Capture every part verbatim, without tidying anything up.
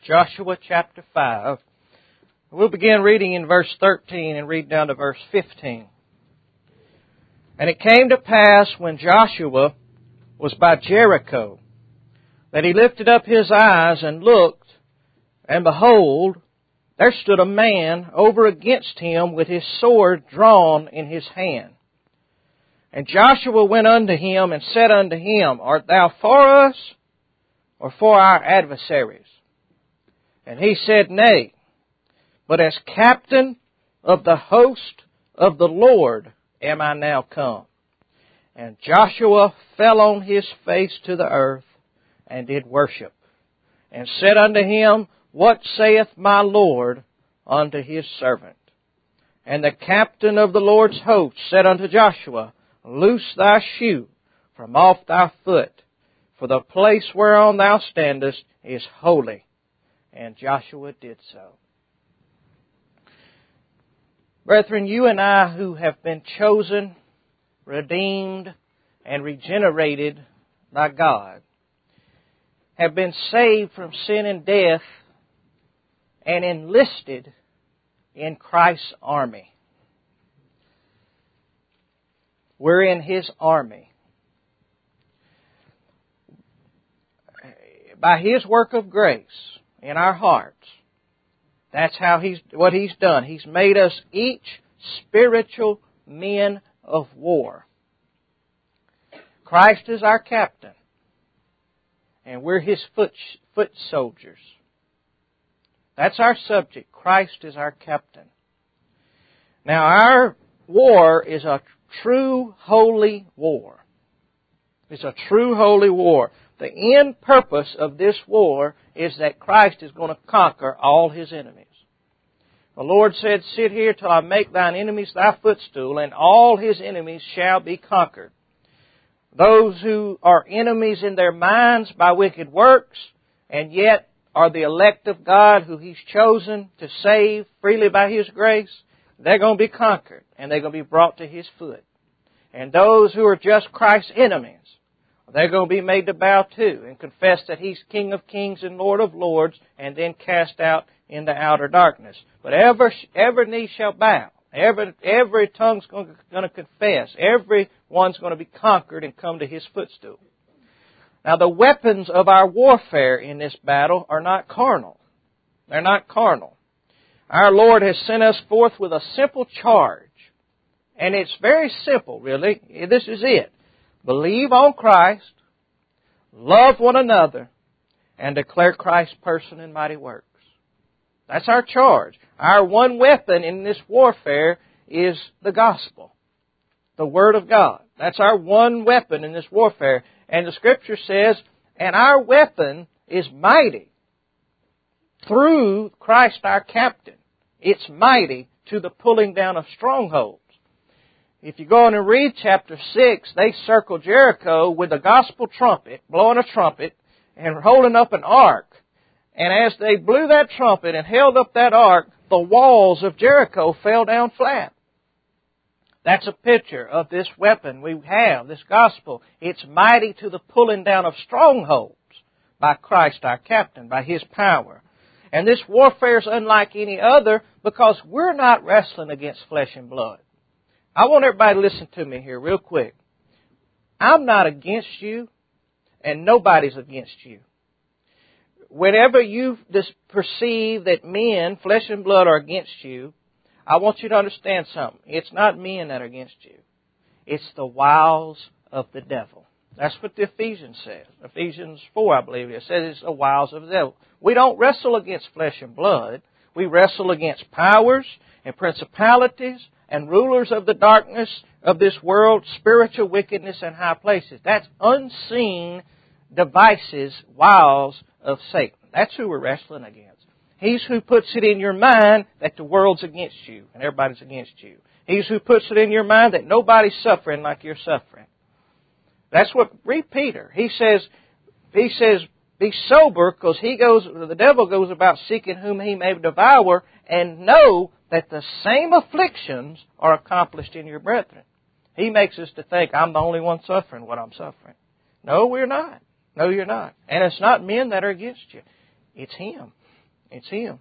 Joshua chapter five. We'll begin reading in verse thirteen and read down to verse fifteen. And it came to pass when Joshua was by Jericho, that he lifted up his eyes and looked, and behold, there stood a man over against him with his sword drawn in his hand. And Joshua went unto him and said unto him, Art thou for us, or for our adversaries? And he said, Nay, but as captain of the host of the Lord am I now come. And Joshua fell on his face to the earth, and did worship, and said unto him, What saith my Lord unto his servant? And the captain of the Lord's host said unto Joshua, Loose thy shoe from off thy foot, for the place whereon thou standest is holy. And Joshua did so. Brethren, you and I who have been chosen, redeemed, and regenerated by God, have been saved from sin and death and enlisted in Christ's army. We're in His army. By His work of grace in our hearts, that's how He's what He's done. He's made us each spiritual men of war. Christ is our captain, and we're His foot, foot soldiers. That's our subject. Christ is our captain. Now, our war is a true holy war. It's a true holy war. The end purpose of this war is that Christ is going to conquer all His enemies. The Lord said, Sit here till I make thine enemies thy footstool, and all His enemies shall be conquered. Those who are enemies in their minds by wicked works, and yet are the elect of God who He's chosen to save freely by His grace, they're going to be conquered, and they're going to be brought to His foot. And those who are just Christ's enemies, they're going to be made to bow to and confess that He's King of kings and Lord of lords, and then cast out into outer darkness. But every, every knee shall bow. Every, every tongue's going to, going to confess. Everyone's going to be conquered and come to His footstool. Now, the weapons of our warfare in this battle are not carnal. They're not carnal. Our Lord has sent us forth with a simple charge. And it's very simple, really. This is it. Believe on Christ, love one another, and declare Christ's person and mighty works. That's our charge. Our one weapon in this warfare is the gospel, the Word of God. That's our one weapon in this warfare. And the Scripture says, and our weapon is mighty through Christ our captain. It's mighty to the pulling down of strongholds. If you go on and read chapter six, they circle Jericho with a gospel trumpet, blowing a trumpet, and holding up an ark. And as they blew that trumpet and held up that ark, the walls of Jericho fell down flat. That's a picture of this weapon we have, this gospel. It's mighty to the pulling down of strongholds by Christ our captain, by His power. And this warfare is unlike any other because we're not wrestling against flesh and blood. I want everybody to listen to me here real quick. I'm not against you, and nobody's against you. Whenever you just perceive that men, flesh and blood, are against you, I want you to understand something. It's not men that are against you. It's the wiles of the devil. That's what the Ephesians says. Ephesians four, I believe it says it's the wiles of the devil. We don't wrestle against flesh and blood. We wrestle against powers and principalities and rulers of the darkness of this world, spiritual wickedness in high places. That's unseen devices, wiles of Satan. That's who we're wrestling against. He's who puts it in your mind that the world's against you and everybody's against you. He's who puts it in your mind that nobody's suffering like you're suffering. That's what, read Peter. He says, he says, be sober because he goes, the devil goes about seeking whom he may devour, and know that the same afflictions are accomplished in your brethren. He makes us to think, I'm the only one suffering what I'm suffering. No, we're not. No, you're not. And it's not men that are against you. It's Him. It's Him.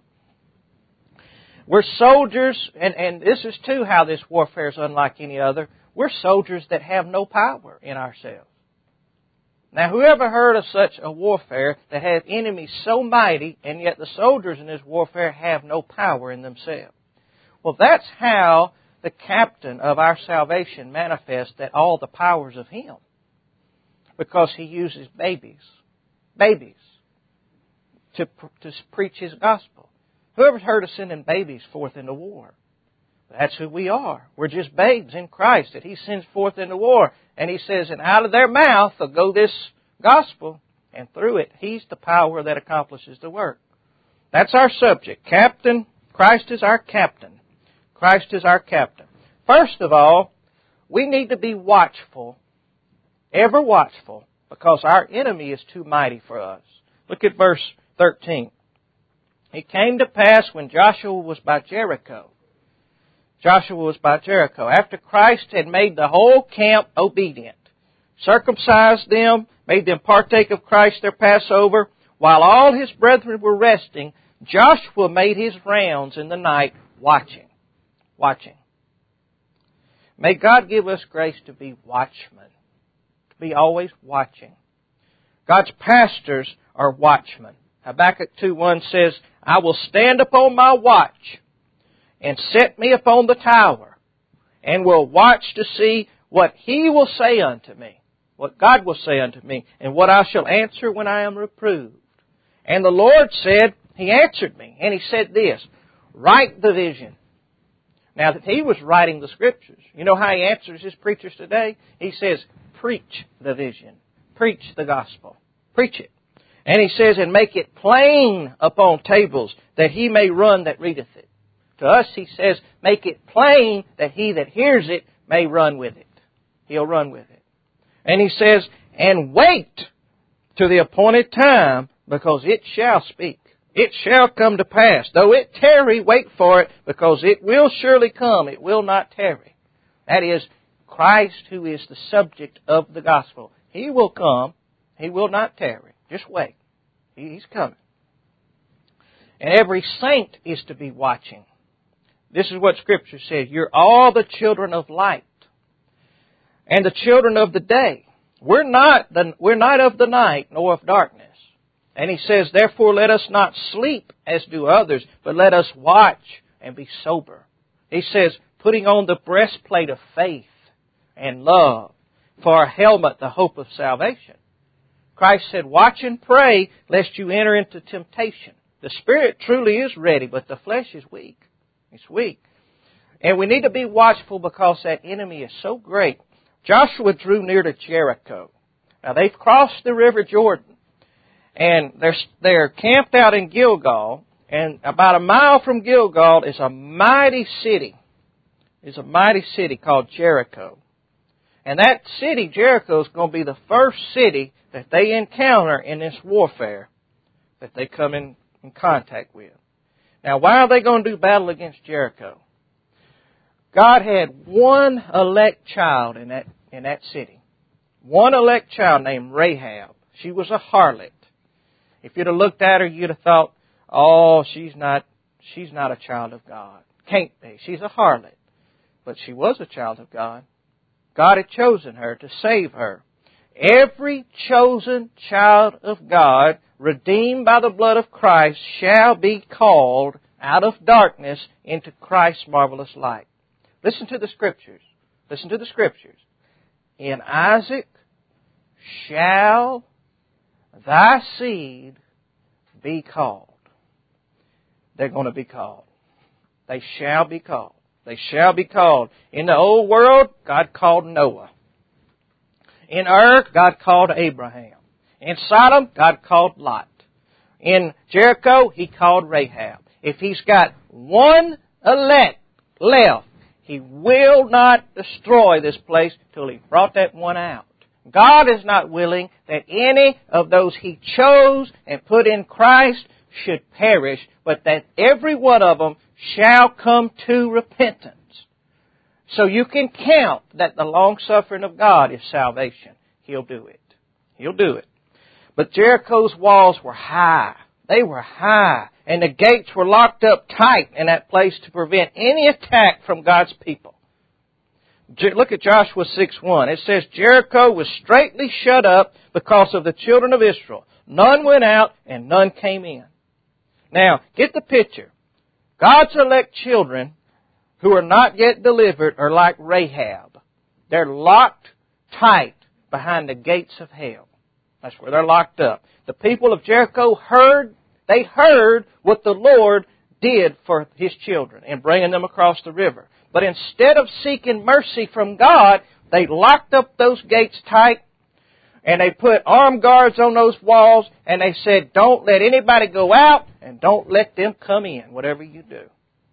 We're soldiers, and, and this is too how this warfare is unlike any other. We're soldiers that have no power in ourselves. Now, whoever heard of such a warfare that has enemies so mighty, and yet the soldiers in this warfare have no power in themselves? Well, that's how the captain of our salvation manifests that all the powers of Him. Because He uses babies, babies, to, to preach His gospel. Whoever's heard of sending babies forth into war? That's who we are. We're just babes in Christ that He sends forth into war. And He says, and out of their mouth will go this gospel, and through it, He's the power that accomplishes the work. That's our subject. Captain, Christ is our captain. Christ is our captain. First of all, we need to be watchful, ever watchful, because our enemy is too mighty for us. Look at verse thirteen. It came to pass when Joshua was by Jericho. Joshua was by Jericho. After Christ had made the whole camp obedient, circumcised them, made them partake of Christ their Passover, while all his brethren were resting, Joshua made his rounds in the night watching. Watching. May God give us grace to be watchmen, to be always watching. God's pastors are watchmen. Habakkuk two one says, I will stand upon my watch and set me upon the tower, and will watch to see what He will say unto me, what God will say unto me, and what I shall answer when I am reproved. And the Lord said, He answered me, and He said this, write the vision. Now that He was writing the Scriptures, you know how He answers His preachers today? He says, preach the vision. Preach the gospel. Preach it. And He says, and make it plain upon tables, that he may run that readeth it. To us, He says, make it plain that he that hears it may run with it. He'll run with it. And He says, and wait to the appointed time, because it shall speak. It shall come to pass. Though it tarry, wait for it, because it will surely come. It will not tarry. That is, Christ, who is the subject of the gospel. He will come. He will not tarry. Just wait. He's coming. And every saint is to be watching. This is what Scripture says. You're all the children of light and the children of the day. We're not, the, we're not of the night nor of darkness. And He says, therefore let us not sleep as do others, but let us watch and be sober. He says, putting on the breastplate of faith and love, for our helmet the hope of salvation. Christ said, watch and pray lest you enter into temptation. The spirit truly is ready, but the flesh is weak. It's weak. And we need to be watchful because that enemy is so great. Joshua drew near to Jericho. Now they've crossed the river Jordan. And they're, they're camped out in Gilgal. And about a mile from Gilgal is a mighty city. It's a mighty city called Jericho. And that city, Jericho, is going to be the first city that they encounter in this warfare that they come in, in contact with. Now, why are they going to do battle against Jericho? God had one elect child in that, in that city. One elect child named Rahab. She was a harlot. If you'd have looked at her, you'd have thought, oh, she's not, she's not a child of God. Can't be. She's a harlot. But she was a child of God. God had chosen her to save her. Every chosen child of God, redeemed by the blood of Christ, shall be called out of darkness into Christ's marvelous light. Listen to the Scriptures. Listen to the Scriptures. In Isaac shall thy seed be called. They're going to be called. They shall be called. They shall be called. In the old world, God called Noah. In Ur, God called Abraham. In Sodom, God called Lot. In Jericho, He called Rahab. If He's got one elect left, He will not destroy this place till He brought that one out. God is not willing that any of those He chose and put in Christ should perish, but that every one of them shall come to repentance. So you can count that the long-suffering of God is salvation. He'll do it. He'll do it. But Jericho's walls were high. They were high. And the gates were locked up tight in that place to prevent any attack from God's people. Look at Joshua six one. It says, Jericho was straitly shut up because of the children of Israel. None went out and none came in. Now, get the picture. God's elect children who are not yet delivered are like Rahab. They're locked tight behind the gates of hell. That's where they're locked up. The people of Jericho heard, they heard what the Lord did for His children in bringing them across the river. But instead of seeking mercy from God, they locked up those gates tight, and they put armed guards on those walls, and they said, don't let anybody go out, and don't let them come in, whatever you do.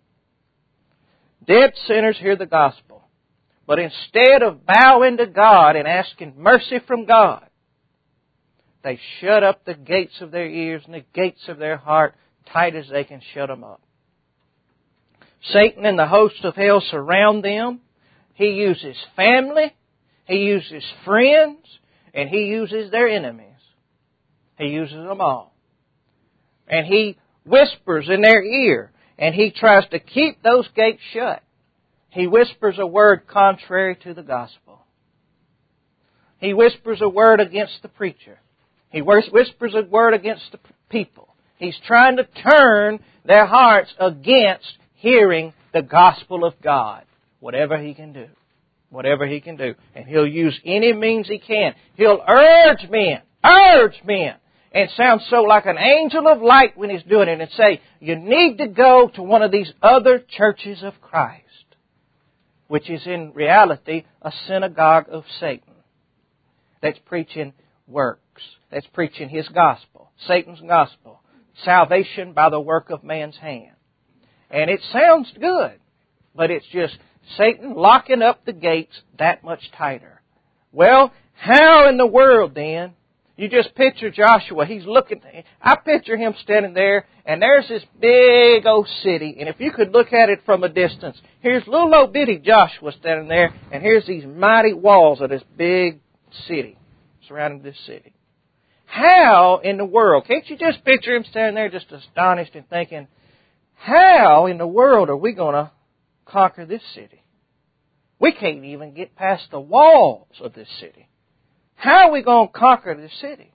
Dead sinners hear the gospel. But instead of bowing to God and asking mercy from God, they shut up the gates of their ears and the gates of their heart tight as they can shut them up. Satan and the hosts of hell surround them. He uses family. He uses friends. And he uses their enemies. He uses them all. And he whispers in their ear. And he tries to keep those gates shut. He whispers a word contrary to the gospel. He whispers a word against the preacher. He whispers a word against the people. He's trying to turn their hearts against hearing the gospel of God. Whatever he can do. Whatever he can do. And he'll use any means he can. He'll urge men. Urge men. And sound so like an angel of light when he's doing it and say, you need to go to one of these other churches of Christ, which is in reality a synagogue of Satan that's preaching works, that's preaching his gospel, Satan's gospel, salvation by the work of man's hand. And it sounds good, but it's just Satan locking up the gates that much tighter. Well, how in the world then? You just picture Joshua. He's looking. I picture him standing there, and there's this big old city. And if you could look at it from a distance, here's little old bitty Joshua standing there, and here's these mighty walls of this big city surrounding this city. How in the world? Can't you just picture him standing there just astonished and thinking, how in the world are we going to conquer this city? We can't even get past the walls of this city. How are we going to conquer this city?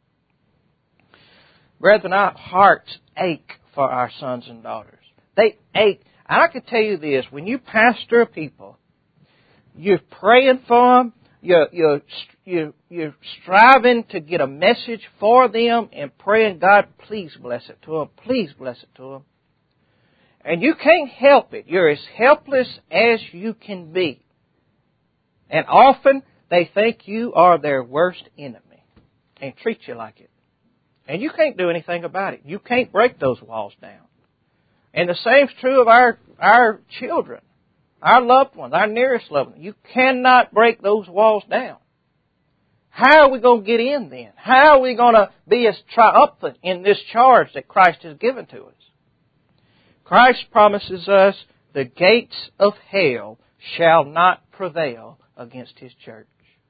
Brethren, our hearts ache for our sons and daughters. They ache. And I can tell you this, when you pastor a people, you're praying for them, you're, you're, you're, you're striving to get a message for them and praying, God, please bless it to them, please bless it to them. And you can't help it. You're as helpless as you can be. And often they think you are their worst enemy and treat you like it. And you can't do anything about it. You can't break those walls down. And the same's true of our, our children, our loved ones, our nearest loved ones. You cannot break those walls down. How are we going to get in then? How are we going to be as triumphant in this charge that Christ has given to us? Christ promises us the gates of hell shall not prevail against His church.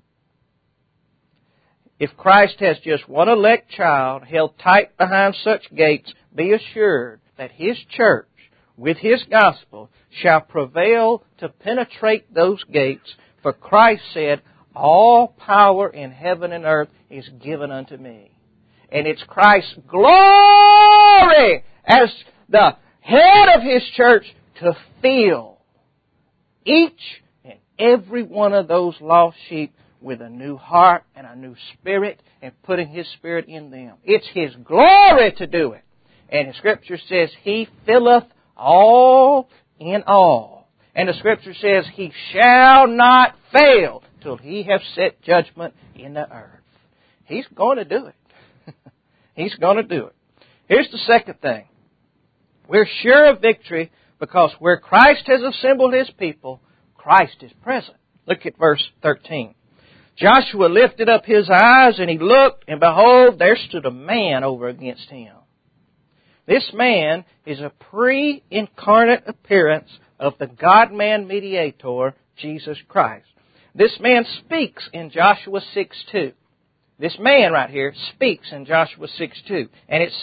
If Christ has just one elect child held tight behind such gates, be assured that His church, with His gospel, shall prevail to penetrate those gates. For Christ said, all power in heaven and earth is given unto me. And it's Christ's glory as the head of His church to fill each and every one of those lost sheep with a new heart and a new spirit and putting His Spirit in them. It's His glory to do it. And the Scripture says, He filleth all in all. And the Scripture says, He shall not fail till He have set judgment in the earth. He's going to do it. He's going to do it. Here's the second thing. We're sure of victory because where Christ has assembled His people, Christ is present. Look at verse thirteen. Joshua lifted up his eyes and he looked, and behold, there stood a man over against him. This man is a pre-incarnate appearance of the God-man mediator, Jesus Christ. This man speaks in Joshua six two. This man right here speaks in Joshua six two. And it says,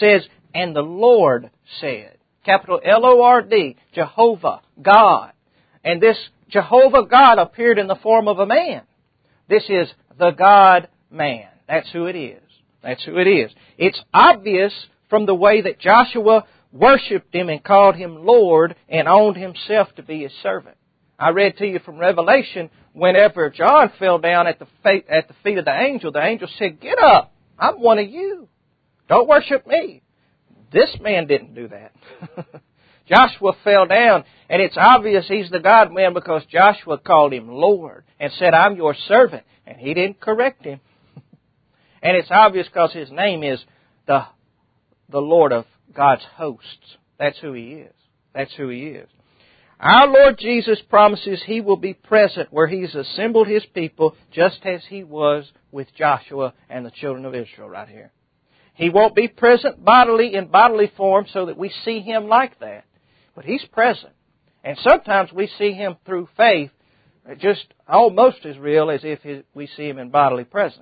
And the Lord said, capital L O R D, Jehovah, God. And this Jehovah God appeared in the form of a man. This is the God-man. That's who it is. That's who it is. It's obvious from the way that Joshua worshipped Him and called Him Lord and owned himself to be His servant. I read to you from Revelation, whenever John fell down at the feet, at the feet of the angel, the angel said, "Get up, I'm one of you. Don't worship me." This man didn't do that. Joshua fell down, and it's obvious he's the God-man because Joshua called him Lord and said, "I'm your servant." And he didn't correct him. And it's obvious because his name is the, the Lord of God's hosts. That's who He is. That's who He is. Our Lord Jesus promises He will be present where He's assembled His people just as He was with Joshua and the children of Israel right here. He won't be present bodily in bodily form so that we see Him like that. But He's present. And sometimes we see Him through faith just almost as real as if we see Him in bodily presence.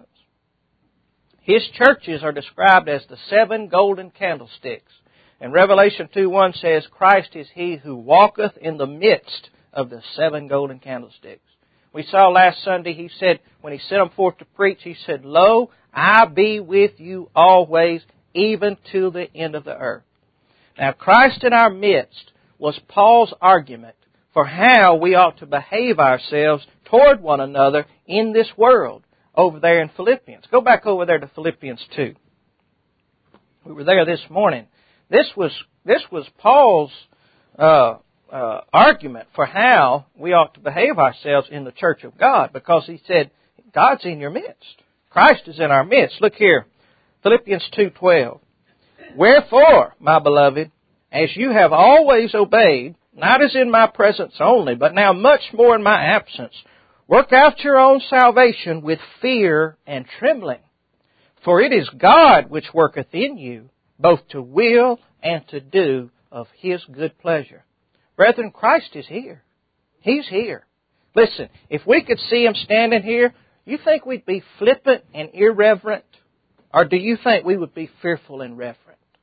His churches are described as the seven golden candlesticks. And Revelation two one says, Christ is He who walketh in the midst of the seven golden candlesticks. We saw last Sunday, He said, when He sent them forth to preach, He said, "Lo, I be with you always, even to the end of the earth." Now, Christ in our midst was Paul's argument for how we ought to behave ourselves toward one another in this world over there in Philippians. Go back over there to Philippians two. We were there this morning. This was this was Paul's uh, uh, argument for how we ought to behave ourselves in the church of God, because he said, God's in your midst. Christ is in our midst. Look here, Philippians two twelve. "Wherefore, my beloved, as you have always obeyed, not as in my presence only, but now much more in my absence, work out your own salvation with fear and trembling. For it is God which worketh in you, both to will and to do of His good pleasure." Brethren, Christ is here. He's here. Listen, if we could see Him standing here, you think we'd be flippant and irreverent? Or do you think we would be fearful and reverent?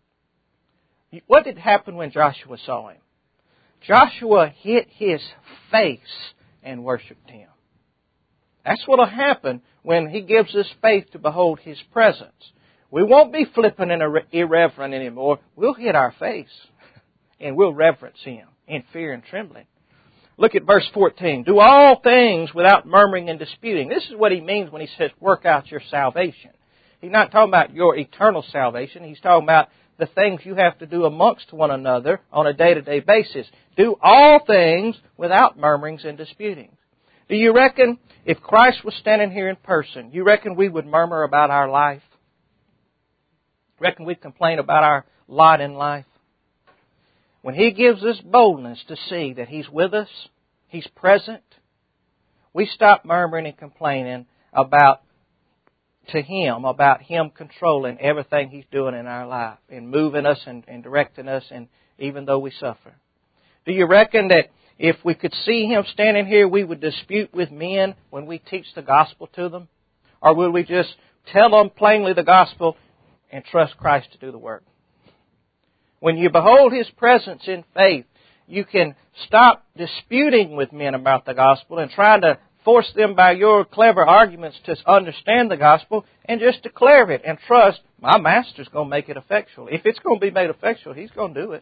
What did happen when Joshua saw Him? Joshua hit his face and worshipped Him. That's what will happen when He gives us faith to behold His presence. We won't be flippant and irreverent anymore. We'll hit our face and we'll reverence Him in fear and trembling. Look at verse fourteen. "Do all things without murmuring and disputing." This is what He means when He says, work out your salvation. He's not talking about your eternal salvation. He's talking about the things you have to do amongst one another on a day-to-day basis. Do all things without murmurings and disputings. Do you reckon if Christ was standing here in person, you reckon we would murmur about our life? Reckon we'd complain about our lot in life? When He gives us boldness to see that He's with us, He's present, we stop murmuring and complaining about to Him, about Him controlling everything He's doing in our life and moving us and, and directing us, and even though we suffer. Do you reckon that if we could see Him standing here, we would dispute with men when we teach the gospel to them? Or would we just tell them plainly the gospel and trust Christ to do the work? When you behold His presence in faith, you can stop disputing with men about the gospel and trying to force them by your clever arguments to understand the gospel, and just declare it and trust, my Master's going to make it effectual. If it's going to be made effectual, He's going to do it.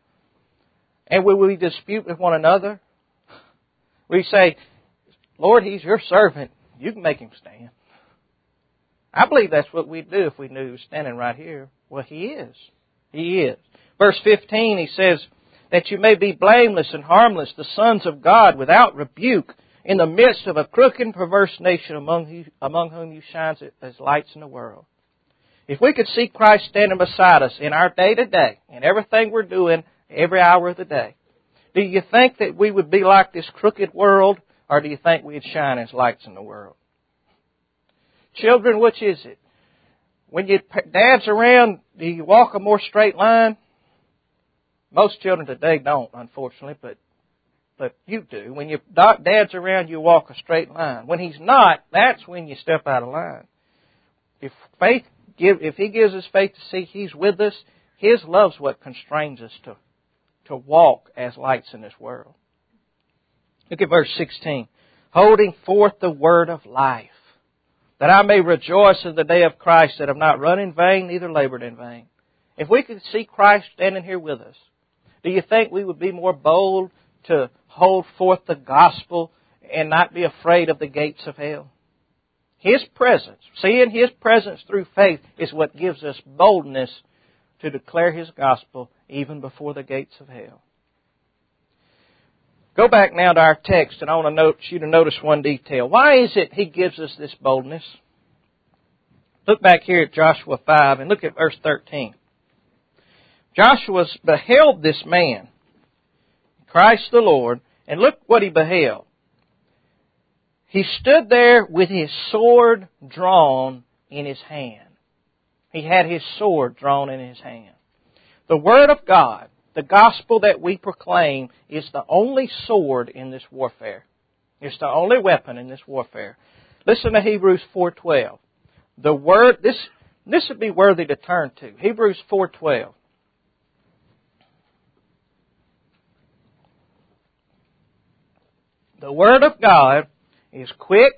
And will we dispute with one another? We say, Lord, He's your servant. You can make Him stand. I believe that's what we'd do if we knew He was standing right here. Well, He is. He is. Verse fifteen, He says, "That you may be blameless and harmless, the sons of God, without rebuke, in the midst of a crooked and perverse nation among, you, among whom you shine as lights in the world." If we could see Christ standing beside us in our day-to-day, in everything we're doing, every hour of the day, do you think that we would be like this crooked world, or do you think we'd shine as lights in the world? Children, which is it? When your dad's around, do you walk a more straight line? Most children today don't, unfortunately, but but you do. When your dad's around, you walk a straight line. When He's not, that's when you step out of line. If faith give, if He gives us faith to see He's with us, His love's what constrains us to, to walk as lights in this world. Look at verse sixteen. Holding forth the word of life, that I may rejoice in the day of Christ, that have not run in vain, neither labored in vain. If we could see Christ standing here with us, do you think we would be more bold to hold forth the gospel and not be afraid of the gates of hell? His presence, seeing His presence through faith, is what gives us boldness to declare His gospel even before the gates of hell. Go back now to our text, and I want to note, you to notice one detail. Why is it He gives us this boldness? Look back here at Joshua five and look at verse thirteen. Joshua beheld this man, Christ the Lord, and look what he beheld. He stood there with his sword drawn in his hand. He had his sword drawn in his hand. The Word of God, the gospel that we proclaim, is the only sword in this warfare. It's the only weapon in this warfare. Listen to Hebrews four twelve. The word, this, this would be worthy to turn to. Hebrews four twelve. The Word of God is quick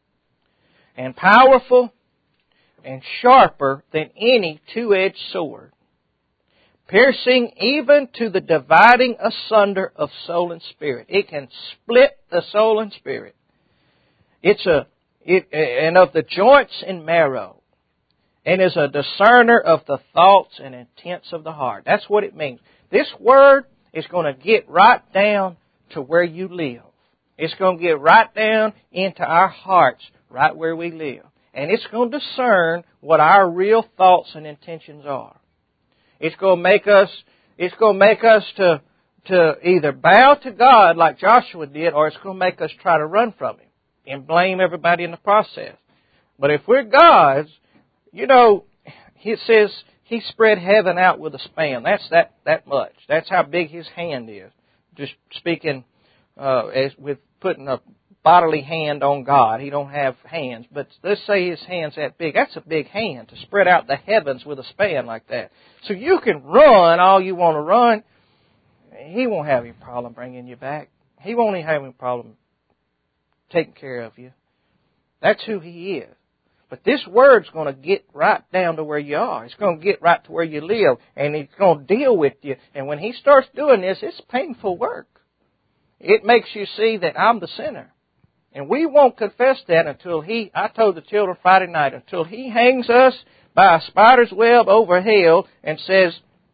and powerful and sharper than any two-edged sword, piercing even to the dividing asunder of soul and spirit. It can split the soul and spirit. It's a it, and of the joints and marrow, and is a discerner of the thoughts and intents of the heart. That's what it means. This Word is going to get right down to where you live. It's going to get right down into our hearts, right where we live. And it's going to discern what our real thoughts and intentions are. It's going to make us, it's going to make us to, to either bow to God like Joshua did, or it's going to make us try to run from Him and blame everybody in the process. But if we're God's, you know, it says He spread heaven out with a span. That's that, that much. That's how big His hand is. Just speaking uh, as with putting a bodily hand on God. He don't have hands. But let's say His hand's that big. That's a big hand to spread out the heavens with a span like that. So you can run all you want to run. He won't have any problem bringing you back. He won't even have any problem taking care of you. That's who He is. But this Word's going to get right down to where you are. It's going to get right to where you live. And it's going to deal with you. And when He starts doing this, it's painful work. It makes you see that I'm the sinner. And we won't confess that until He, I told the children Friday night, until He hangs us by a spider's web over hell and says,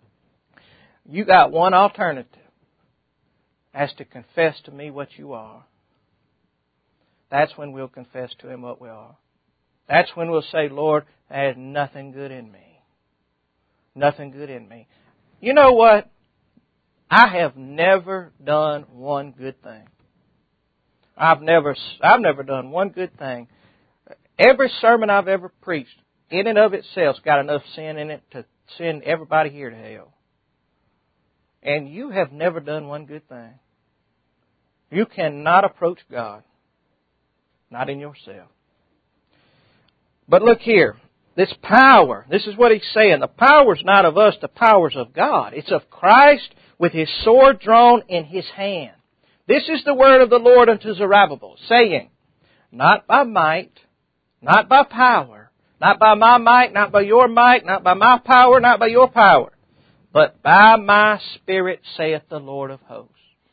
you got one alternative. That's to confess to me what you are. That's when we'll confess to Him what we are. That's when we'll say, Lord, there's nothing good in me. Nothing good in me. You know what? I have never done one good thing. I've never, I've never done one good thing. Every sermon I've ever preached, in and of itself, got enough sin in it to send everybody here to hell. And you have never done one good thing. You cannot approach God. Not in yourself. But look here. This power, this is what He's saying. The power's not of us, the power's of God. It's of Christ with His sword drawn in His hand. This is the word of the Lord unto Zerubbabel, saying, not by might, not by power, not by my might, not by your might, not by my power, not by your power, but by my Spirit, saith the Lord of hosts.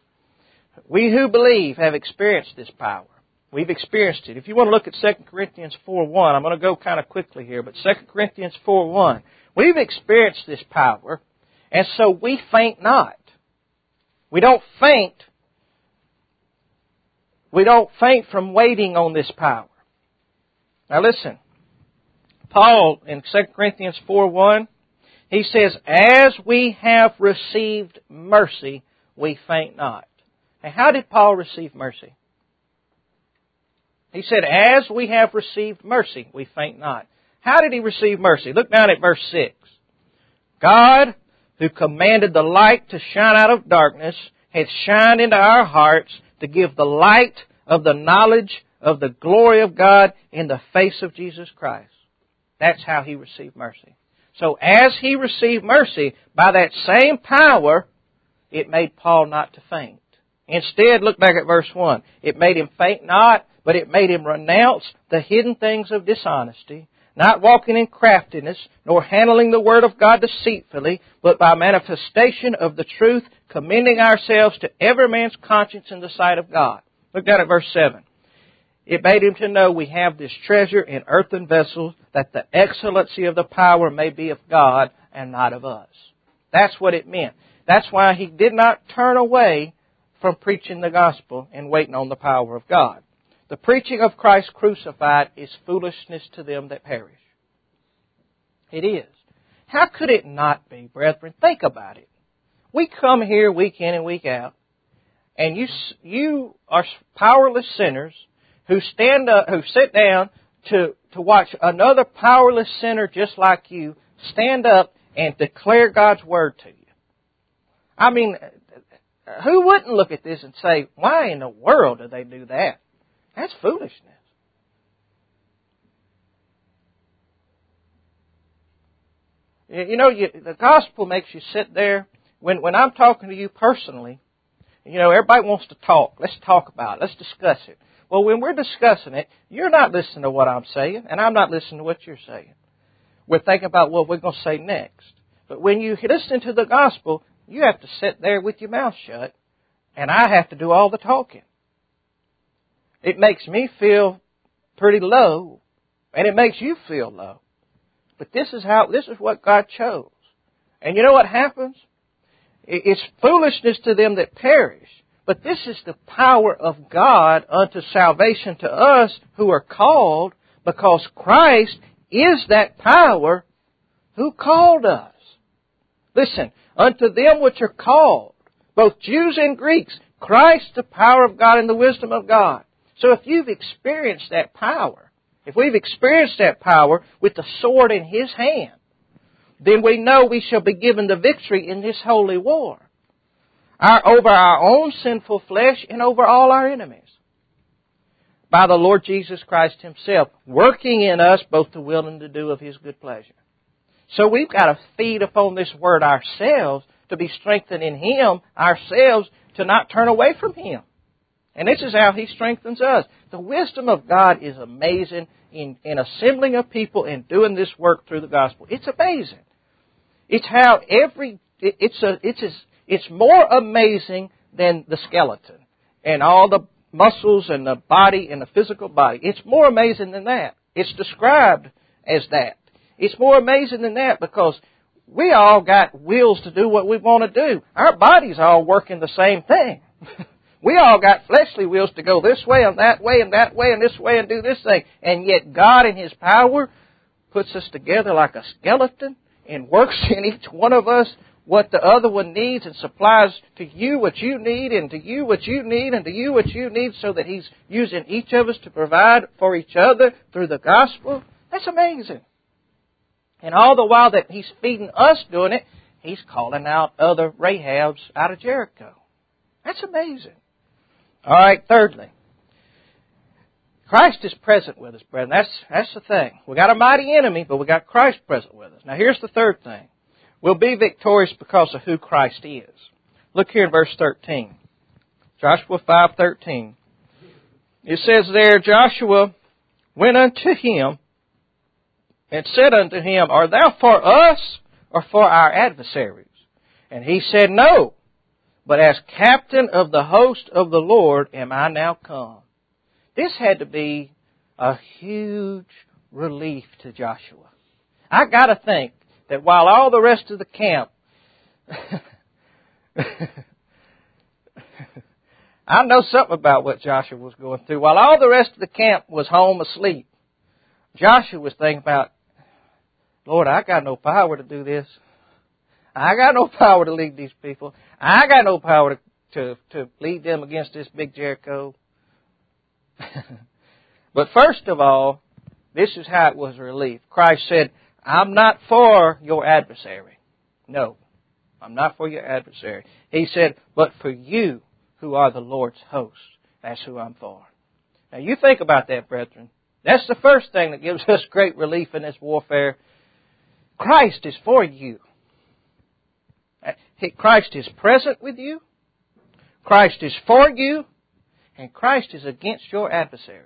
We who believe have experienced this power. We've experienced it. If you want to look at Second Corinthians four one, I'm going to go kind of quickly here, but Second Corinthians four one, we've experienced this power, and so we faint not. We don't faint. We don't faint from waiting on this power. Now listen, Paul in Second Corinthians four one, he says, as we have received mercy, we faint not. And how did Paul receive mercy? He said, as we have received mercy, we faint not. How did he receive mercy? Look down at verse six. God, who commanded the light to shine out of darkness, hath shined into our hearts to give the light of the knowledge of the glory of God in the face of Jesus Christ. That's how He received mercy. So as he received mercy, by that same power, it made Paul not to faint. Instead, look back at verse one. It made him faint not, but it made him renounce the hidden things of dishonesty, not walking in craftiness, nor handling the word of God deceitfully, but by manifestation of the truth, commending ourselves to every man's conscience in the sight of God. Look down at verse seven. It made him to know we have this treasure in earthen vessels, that the excellency of the power may be of God and not of us. That's what it meant. That's why he did not turn away from preaching the gospel and waiting on the power of God. The preaching of Christ crucified is foolishness to them that perish. It is. How could it not be, brethren? Think about it. We come here week in and week out, and you you are powerless sinners who stand up, who sit down to, to watch another powerless sinner just like you stand up and declare God's word to you. I mean, who wouldn't look at this and say, why in the world do they do that? That's foolishness. You know, you, the gospel makes you sit there. When, when I'm talking to you personally, you know, everybody wants to talk. Let's talk about it. Let's discuss it. Well, when we're discussing it, you're not listening to what I'm saying, and I'm not listening to what you're saying. We're thinking about what we're going to say next. But when you listen to the gospel, you have to sit there with your mouth shut, and I have to do all the talking. It makes me feel pretty low, and it makes you feel low. But this is how, this is what God chose. And you know what happens? It's foolishness to them that perish. But this is the power of God unto salvation to us who are called, because Christ is that power who called us. Listen, unto them which are called, both Jews and Greeks, Christ the power of God and the wisdom of God. So if you've experienced that power, if we've experienced that power with the sword in His hand, then we know we shall be given the victory in this holy war. Our, over our own sinful flesh and over all our enemies. By the Lord Jesus Christ Himself, working in us both the will and the do of His good pleasure. So we've got to feed upon this Word ourselves to be strengthened in Him, ourselves, to not turn away from Him. And this is how He strengthens us. The wisdom of God is amazing in, in assembling a people and doing this work through the gospel. It's amazing. It's how every, it, it's a, it's a, It's more amazing than the skeleton and all the muscles and the body and the physical body. It's more amazing than that. It's described as that. It's more amazing than that because we all got wills to do what we want to do. Our bodies all working the same thing. We all got fleshly wills to go this way and that way and that way and this way and do this thing. And yet God in His power puts us together like a skeleton and works in each one of us what the other one needs and supplies to you what you need and to you what you need and to you what you need, so that He's using each of us to provide for each other through the gospel. That's amazing. And all the while that He's feeding us doing it, He's calling out other Rahabs out of Jericho. That's amazing. All right, thirdly, Christ is present with us, brethren. That's, that's the thing. We got a mighty enemy, but we got Christ present with us. Now here's the third thing. We'll be victorious because of who Christ is. Look here in verse thirteen. Joshua five thirteen. It says there, Joshua went unto him and said unto him, Art thou for us or for our adversaries? And he said, No, but as captain of the host of the Lord am I now come. This had to be a huge relief to Joshua. I got to think that while all the rest of the camp, I know something about what Joshua was going through. While all the rest of the camp was home asleep, Joshua was thinking about, Lord, I got no power to do this. I got no power to lead these people. I got no power to, to, to lead them against this big Jericho. But first of all, this is how it was relief. Christ said, I'm not for your adversary. No, I'm not for your adversary. He said, but for you who are the Lord's host, that's who I'm for. Now you think about that, brethren. That's the first thing that gives us great relief in this warfare. Christ is for you. Christ is present with you. Christ is for you. And Christ is against your adversaries.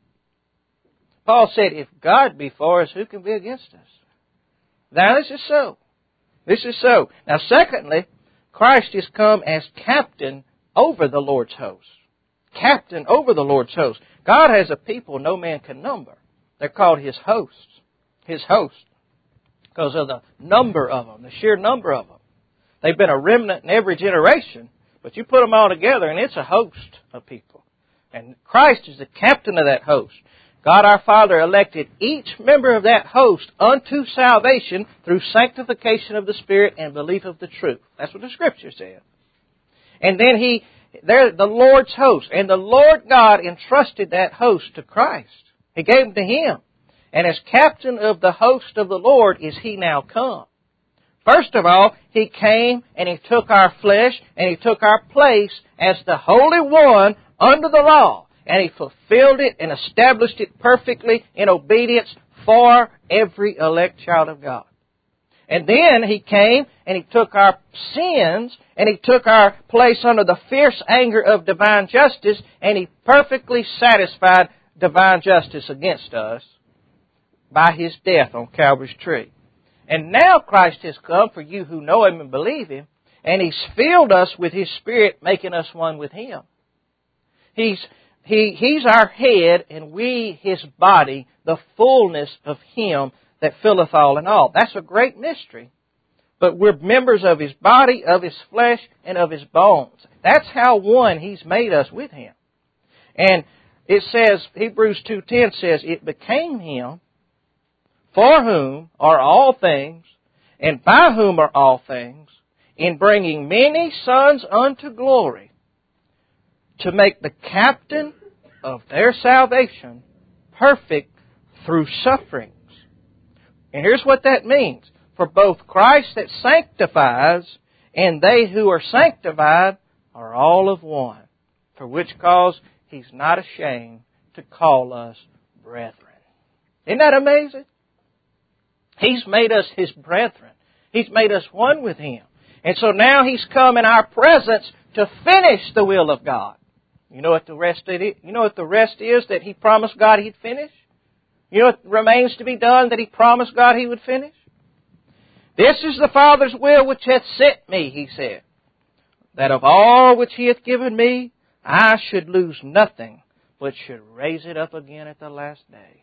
Paul said, if God be for us, who can be against us? Now this is so. This is so. Now secondly, Christ is come as captain over the Lord's host. Captain over the Lord's host. God has a people no man can number. They're called His hosts. His hosts. Because of the number of them, the sheer number of them. They've been a remnant in every generation, but you put them all together and it's a host of people. And Christ is the captain of that host. God our Father elected each member of that host unto salvation through sanctification of the Spirit and belief of the truth. That's what the Scripture says. And then He, they're the Lord's host. And the Lord God entrusted that host to Christ. He gave them to Him. And as captain of the host of the Lord is He now come. First of all, He came and He took our flesh and He took our place as the Holy One under the law. And He fulfilled it and established it perfectly in obedience for every elect child of God. And then He came and He took our sins and He took our place under the fierce anger of divine justice and He perfectly satisfied divine justice against us by His death on Calvary's tree. And now Christ has come for you who know Him and believe Him, and He's filled us with His Spirit, making us one with Him. He's He, He's our head, and we His body, the fullness of Him that filleth all in all. That's a great mystery. But we're members of His body, of His flesh, and of His bones. That's how one He's made us with Him. And it says, Hebrews two ten says, it became Him, for whom are all things, and by whom are all things, in bringing many sons unto glory, to make the captain of their salvation perfect through sufferings. And here's what that means. For both Christ that sanctifies and they who are sanctified are all of one, for which cause He's not ashamed to call us brethren. Isn't that amazing? He's made us His brethren. He's made us one with Him. And so now He's come in our presence to finish the will of God. You know what the rest is? You know what the rest is that He promised God He'd finish? You know what remains to be done that He promised God He would finish? This is the Father's will which hath sent me, He said, that of all which He hath given me, I should lose nothing, but should raise it up again at the last day.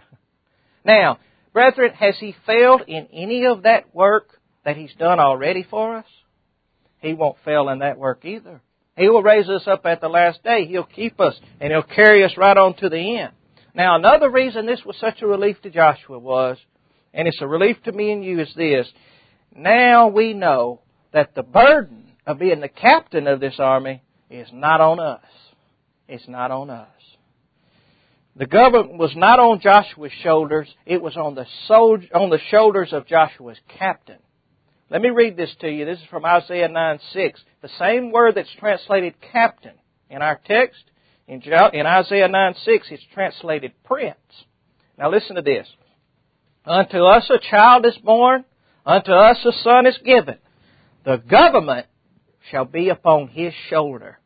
Now, brethren, has He failed in any of that work that He's done already for us? He won't fail in that work either. He will raise us up at the last day. He'll keep us and He'll carry us right on to the end. Now, another reason this was such a relief to Joshua was, and it's a relief to me and you, is this. Now we know that the burden of being the captain of this army is not on us. It's not on us. The government was not on Joshua's shoulders. It was on the soldier, on the shoulders of Joshua's captain. Let me read this to you. This is from Isaiah nine six. The same word that's translated captain in our text, in, in Isaiah nine six, it's translated prince. Now listen to this. Unto us a child is born, unto us a son is given. The government shall be upon His shoulder.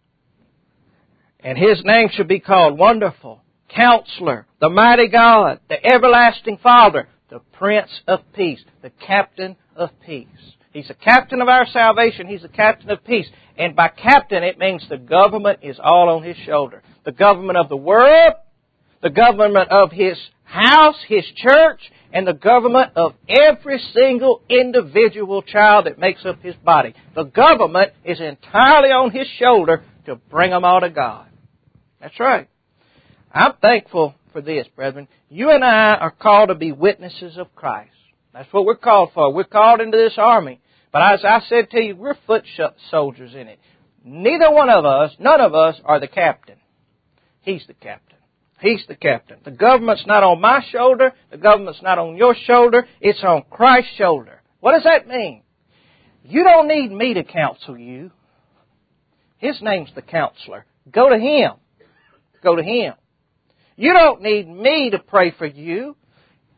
And His name shall be called Wonderful, Counselor, the Mighty God, the Everlasting Father, the Prince of Peace, the Captain of Peace. He's the captain of our salvation. He's the captain of peace. And by captain, it means the government is all on His shoulder. The government of the world, the government of His house, His church, and the government of every single individual child that makes up His body. The government is entirely on His shoulder to bring them all to God. That's right. I'm thankful for this, brethren. You and I are called to be witnesses of Christ. That's what we're called for. We're called into this army. But as I said to you, we're foot soldiers in it. Neither one of us, none of us, are the captain. He's the captain. He's the captain. The government's not on my shoulder. The government's not on your shoulder. It's on Christ's shoulder. What does that mean? You don't need me to counsel you. His name's the counselor. Go to Him. Go to Him. You don't need me to pray for you.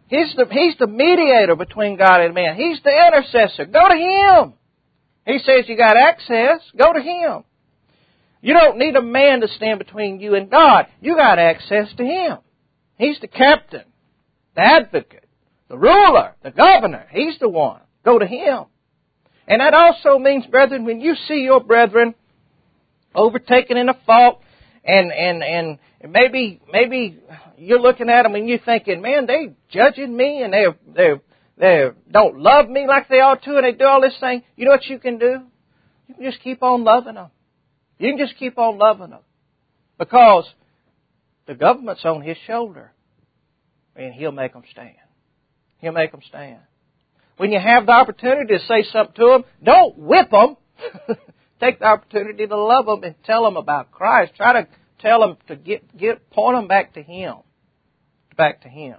He's the, he's the mediator between God and man. He's the intercessor. Go to Him. He says you got access. Go to Him. You don't need a man to stand between you and God. You got access to Him. He's the captain, the advocate, the ruler, the governor. He's the one. Go to Him. And that also means, brethren, when you see your brethren overtaken in a fault, and and and maybe maybe you're looking at them and you're thinking, man, they judging me and they they they don't love me like they ought to, and they do all this thing. You know what you can do? You can just keep on loving them. You can just keep on loving them, because the government's on His shoulder, and He'll make them stand. He'll make them stand. When you have the opportunity to say something to them, don't whip them. Take the opportunity to love them and tell them about Christ. Try to tell them to get, get point them back to Him. Back to Him.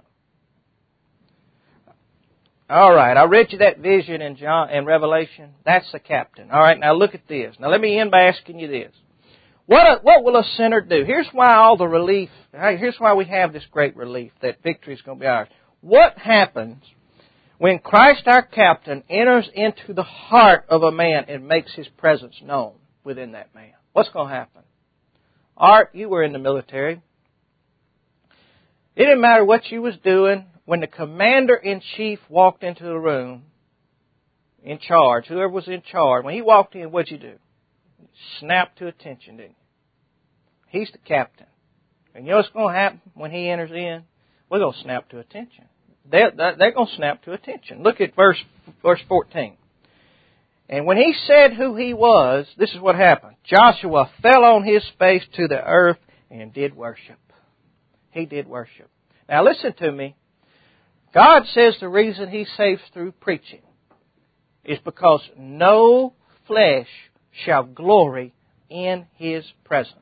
All right, I read you that vision in John in Revelation. That's the captain. All right, now look at this. Now let me end by asking you this. What a, what will a sinner do? Here's why all the relief, here's why we have this great relief, that victory is going to be ours. What happens when Christ our captain enters into the heart of a man and makes His presence known within that man? What's going to happen? Art, you were in the military. It didn't matter what you was doing. When the commander-in-chief walked into the room, in charge, whoever was in charge, when he walked in, what'd you do? Snap to attention, didn't you? He's the captain. And you know what's going to happen when he enters in? We're going to snap to attention. They're, they're going to snap to attention. Look at verse, verse fourteen. And when he said who he was, this is what happened. Joshua fell on his face to the earth and did worship. He did worship. Now listen to me. God says the reason He saves through preaching is because no flesh shall glory in His presence.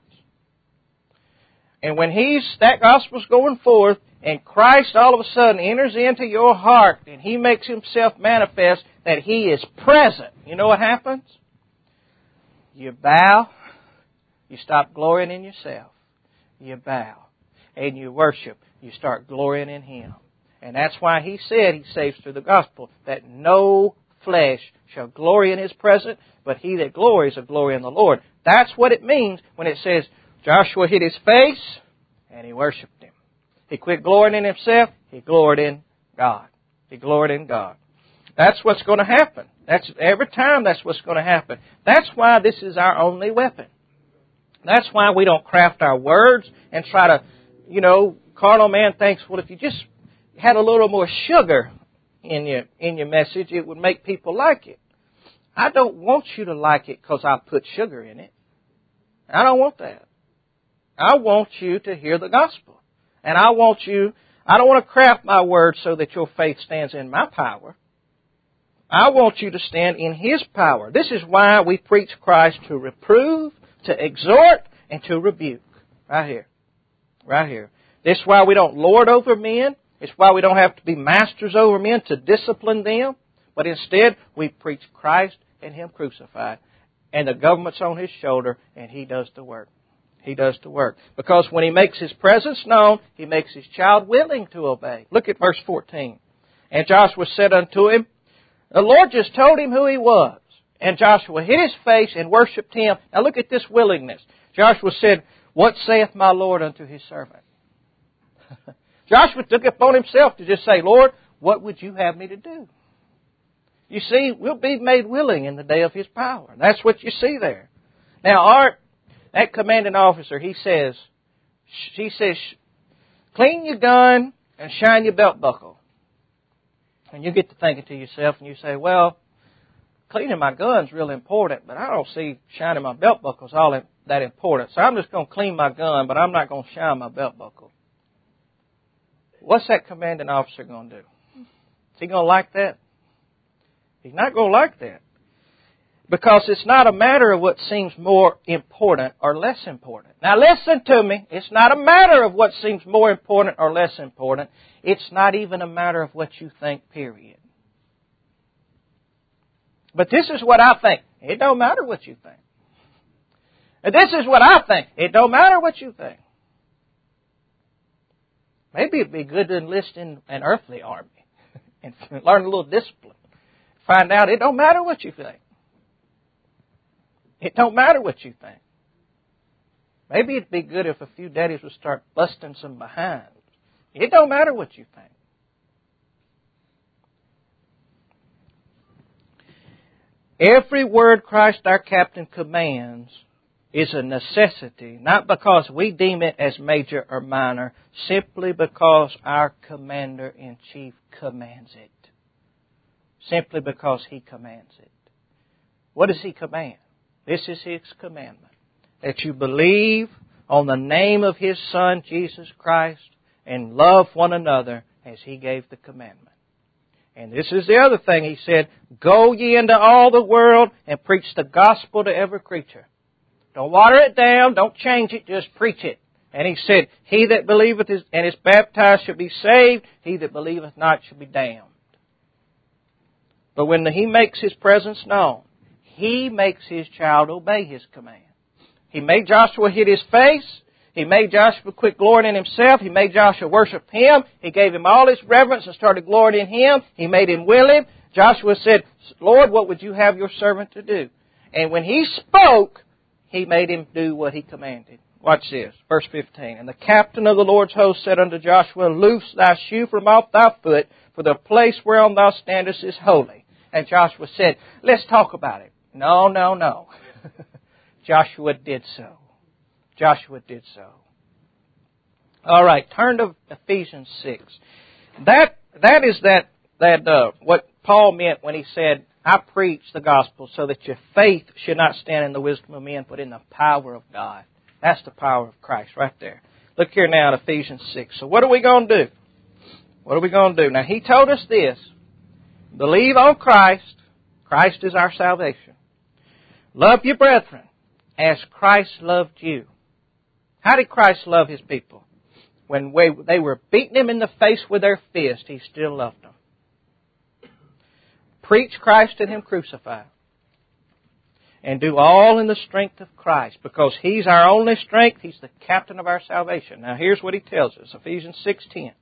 And when He's, that gospel's going forth, and Christ all of a sudden enters into your heart, and He makes Himself manifest that He is present, you know what happens? You bow, you stop glorying in yourself. You bow, and you worship. You start glorying in Him. And that's why He said He saves through the gospel, that no flesh shall glory in His presence, but he that glories will glory in the Lord. That's what it means when it says Joshua hid his face and he worshipped Him. He quit glorying in himself. He gloried in God. He gloried in God. That's what's going to happen. That's every time that's what's going to happen. That's why this is our only weapon. That's why we don't craft our words and try to, you know, carnal man thinks, well, if you just had a little more sugar in your in your message, it would make people like it. I don't want you to like it because I put sugar in it. I don't want that. I want you to hear the gospel. And I want you, I don't want to craft my words so that your faith stands in my power. I want you to stand in His power. This is why we preach Christ, to reprove, to exhort, and to rebuke. Right here. Right here. This is why we don't lord over men. It's why we don't have to be masters over men to discipline them. But instead, we preach Christ and Him crucified. And the government's on His shoulder, and He does the work. He does the work. Because when He makes His presence known, He makes His child willing to obey. Look at verse fourteen. And Joshua said unto him, the Lord just told him who He was. And Joshua hid his face and worshipped Him. Now look at this willingness. Joshua said, what saith my Lord unto His servant? Joshua took it upon himself to just say, Lord, what would you have me to do? You see, we'll be made willing in the day of His power. That's what you see there. Now, Art, that commanding officer, he says, he says, clean your gun and shine your belt buckle. And you get to thinking to yourself and you say, well, cleaning my gun's real important, but I don't see shining my belt buckles all that important. So I'm just going to clean my gun, but I'm not going to shine my belt buckle. What's that commanding officer going to do? Is he going to like that? He's not going to like that. Because it's not a matter of what seems more important or less important. Now listen to me. It's not a matter of what seems more important or less important. It's not even a matter of what you think, period. But this is what I think. It don't matter what you think. And this is what I think. It don't matter what you think. Maybe it'd be good to enlist in an earthly army and learn a little discipline. Find out it don't matter what you think. It don't matter what you think. Maybe it'd be good if a few daddies would start busting some behinds. It don't matter what you think. Every word Christ our captain commands is a necessity, not because we deem it as major or minor, simply because our commander-in-chief commands it. Simply because he commands it. What does he command? This is his commandment. That you believe on the name of his Son, Jesus Christ, and love one another as he gave the commandment. And this is the other thing he said, go ye into all the world and preach the gospel to every creature. Don't water it down, don't change it, just preach it. And he said, he that believeth and is baptized shall be saved, he that believeth not shall be damned. But when he makes his presence known, he makes his child obey his command. He made Joshua hid his face. He made Joshua quit glorying in himself. He made Joshua worship him. He gave him all his reverence and started glorying in him. He made him will him. Joshua said, Lord, what would you have your servant to do? And when he spoke, he made him do what he commanded. Watch this, verse fifteen. And the captain of the Lord's host said unto Joshua, loose thy shoe from off thy foot, for the place whereon thou standest is holy. And Joshua said, let's talk about it. No, no, no. Joshua did so. Joshua did so. All right, turn to Ephesians six. That that is that that uh, what Paul meant when he said, "I preach the gospel so that your faith should not stand in the wisdom of men, but in the power of God." That's the power of Christ right there. Look here now in Ephesians six. So what are we going to do? What are we going to do? Now he told us this: believe on Christ. Christ is our salvation. Love your brethren as Christ loved you. How did Christ love His people? When we, they were beating Him in the face with their fist, He still loved them. Preach Christ and Him crucified. And do all in the strength of Christ, because He's our only strength. He's the captain of our salvation. Now here's what He tells us, Ephesians six ten.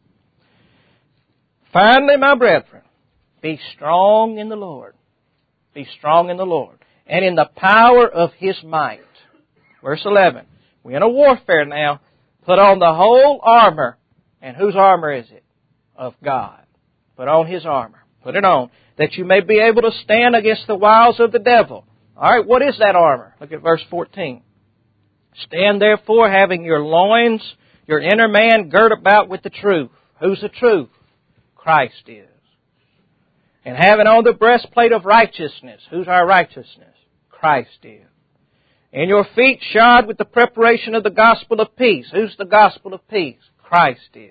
Finally, my brethren, be strong in the Lord. Be strong in the Lord, and in the power of His might. Verse eleven. We're in a warfare now. Put on the whole armor. And whose armor is it? Of God. Put on His armor. Put it on. That you may be able to stand against the wiles of the devil. All right, what is that armor? Look at verse fourteen. Stand therefore, having your loins, your inner man girt about with the truth. Who's the truth? Christ is. And having on the breastplate of righteousness. Who's our righteousness? Christ is. And your feet shod with the preparation of the gospel of peace. Who's the gospel of peace? Christ is.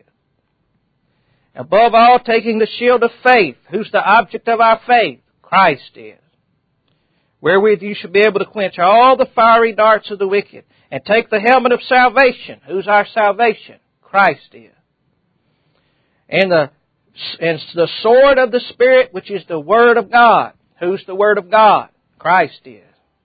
Above all, taking the shield of faith. Who's the object of our faith? Christ is. Wherewith you shall be able to quench all the fiery darts of the wicked. And take the helmet of salvation. Who's our salvation? Christ is. And the, and the sword of the Spirit, which is the Word of God. Who's the Word of God? Christ is.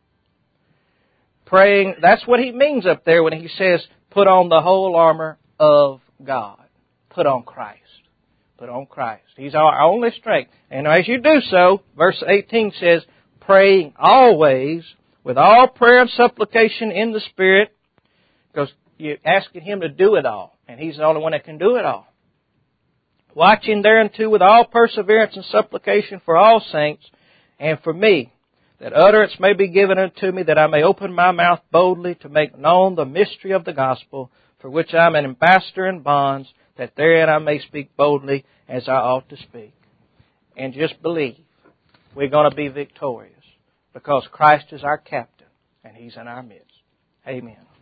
Praying, that's what he means up there when he says, put on the whole armor of God. Put on Christ. Put on Christ. He's our only strength. And as you do so, verse eighteen says, praying always with all prayer and supplication in the Spirit, because you're asking Him to do it all. And He's the only one that can do it all. Watching thereunto with all perseverance and supplication for all saints and for me, that utterance may be given unto me, that I may open my mouth boldly to make known the mystery of the gospel, for which I am an ambassador in bonds, that therein I may speak boldly as I ought to speak. And just believe we're going to be victorious, because Christ is our captain, and He's in our midst. Amen.